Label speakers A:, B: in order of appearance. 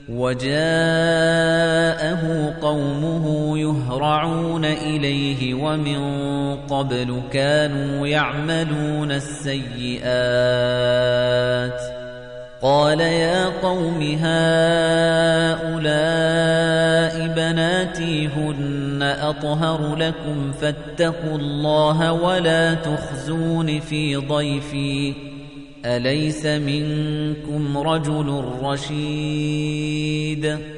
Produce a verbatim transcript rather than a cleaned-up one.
A: وَجَاءَهُ قَوْمُهُ يُهْرَعُونَ إِلَيْهِ وَمِن قَبْلُ كَانُوا يَعْمَلُونَ السَّيِّئَاتِ قَالَ يَا قَوْمِ هَؤُلَاءِ بَنَاتِي هُنَّ أَطْهَرُ لَكُمْ فَاتَّقُوا اللَّهَ وَلَا تُخْزُونِ فِي ضَيْفِي أَلَيْسَ مِنكُمْ رَجُلٌ رَّشِيدٌ